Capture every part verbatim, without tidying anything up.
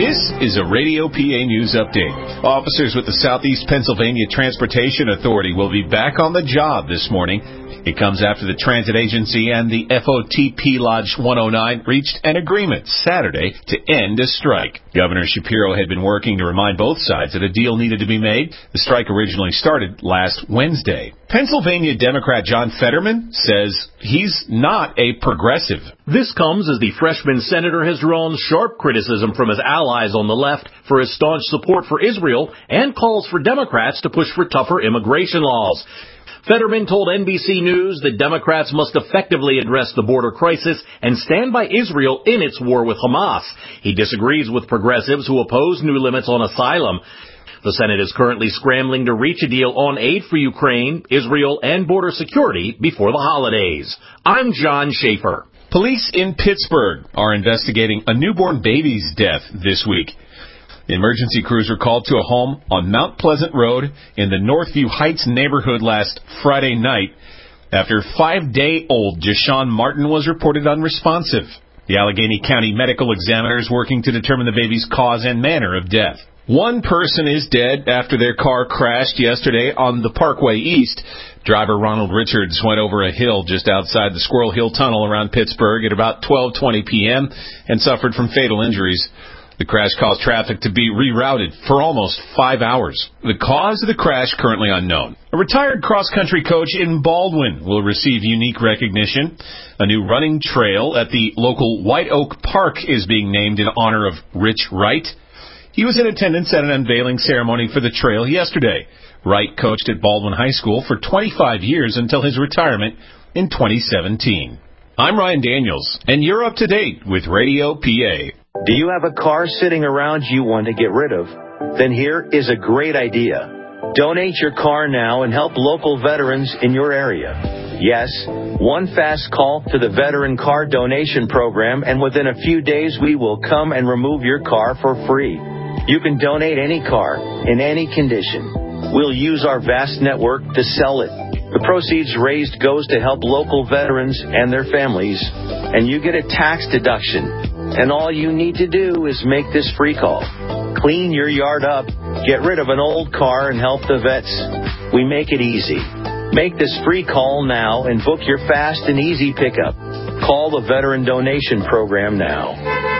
This is a Radio P A News Update. Officers with the Southeast Pennsylvania Transportation Authority will be back on the job this morning. It comes after the transit agency and the F O T P Lodge one oh nine reached an agreement Saturday to end a strike. Governor Shapiro had been working to remind both sides that a deal needed to be made. The strike originally started last Wednesday. Pennsylvania Democrat John Fetterman says he's not a progressive. This comes as the freshman senator has drawn sharp criticism from his allies on the left for his staunch support for Israel and calls for Democrats to push for tougher immigration laws. Fetterman told N B C News that Democrats must effectively address the border crisis and stand by Israel in its war with Hamas. He disagrees with progressives who oppose new limits on asylum. The Senate is currently scrambling to reach a deal on aid for Ukraine, Israel, and border security before the holidays. I'm John Schaefer. Police in Pittsburgh are investigating a newborn baby's death this week. The emergency crews were called to a home on Mount Pleasant Road in the Northview Heights neighborhood last Friday night after five-day-old Jashawn Martin was reported unresponsive. The Allegheny County Medical Examiner is working to determine the baby's cause and manner of death. One person is dead after their car crashed yesterday on the Parkway East. Driver Ronald Richards went over a hill just outside the Squirrel Hill Tunnel around Pittsburgh at about twelve twenty p.m. and suffered from fatal injuries. The crash caused traffic to be rerouted for almost five hours. The cause of the crash currently unknown. A retired cross-country coach in Baldwin will receive unique recognition. A new running trail at the local White Oak Park is being named in honor of Rich Wright. He was in attendance at an unveiling ceremony for the trail yesterday. Wright coached at Baldwin High School for twenty-five years until his retirement in twenty seventeen. I'm Ryan Daniels, and you're up to date with Radio P A. Do you have a car sitting around you want to get rid of? Then here is a great idea. Donate your car now and help local veterans in your area. Yes, one fast call to the Veteran Car Donation Program, and within a few days we will come and remove your car for free. You can donate any car in any condition. We'll use our vast network to sell it. The proceeds raised goes to help local veterans and their families, and you get a tax deduction. And all you need to do is make this free call. Clean your yard up, get rid of an old car, and help the vets. We make it easy. Make this free call now and book your fast and easy pickup. Call the Veteran Donation Program now.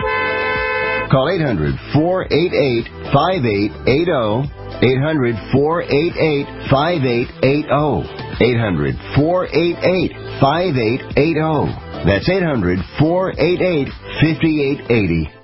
Call eight hundred, four eight eight, five eight eight zero. eight hundred, four eight eight, five eight eight zero. eight hundred, four eight eight, five eight eight zero. That's eight hundred, four eight eight, five eight eight zero.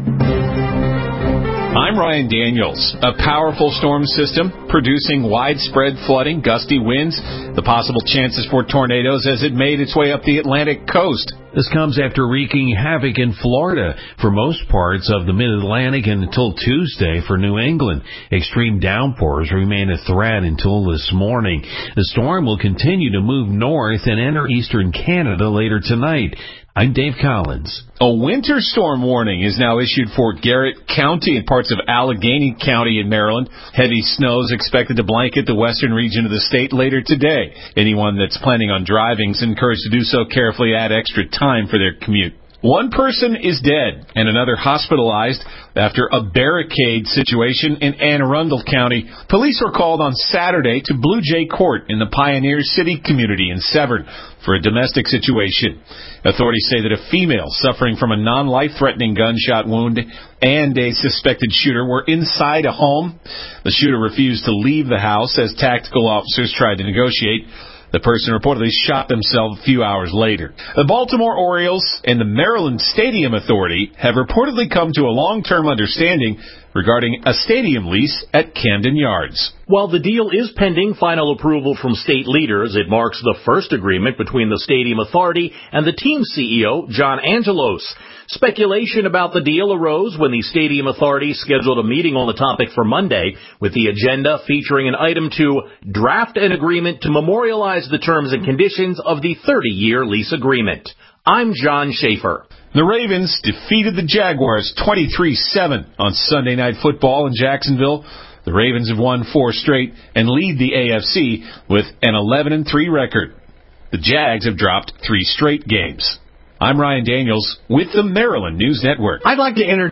I'm Ryan Daniels. A powerful storm system producing widespread flooding, gusty winds, the possible chances for tornadoes as it made its way up the Atlantic coast. This comes after wreaking havoc in Florida for most parts of the mid-Atlantic and until Tuesday for New England. Extreme downpours remain a threat until this morning. The storm will continue to move north and enter eastern Canada later tonight. I'm Dave Collins. A winter storm warning is now issued for Garrett County and parts of Allegheny County in Maryland. Heavy snow is expected to blanket the western region of the state later today. Anyone that's planning on driving is encouraged to do so carefully, add extra time for their commute. One person is dead and another hospitalized after a barricade situation in Anne Arundel County. Police were called on Saturday to Blue Jay Court in the Pioneer City community in Severn for a domestic situation. Authorities say that a female suffering from a non-life-threatening gunshot wound and a suspected shooter were inside a home. The shooter refused to leave the house as tactical officers tried to negotiate. The person reportedly shot themselves a few hours later. The Baltimore Orioles and the Maryland Stadium Authority have reportedly come to a long-term understanding regarding a stadium lease at Camden Yards. While the deal is pending final approval from state leaders, it marks the first agreement between the Stadium Authority and the team C E O, John Angelos. Speculation about the deal arose when the Stadium Authority scheduled a meeting on the topic for Monday, with the agenda featuring an item to draft an agreement to memorialize the terms and conditions of the thirty-year lease agreement. I'm John Schaefer. The Ravens defeated the Jaguars twenty-three seven on Sunday Night Football in Jacksonville. The Ravens have won four straight and lead the A F C with an eleven and three record. The Jags have dropped three straight games. I'm Ryan Daniels with the Maryland News Network. I'd like to introduce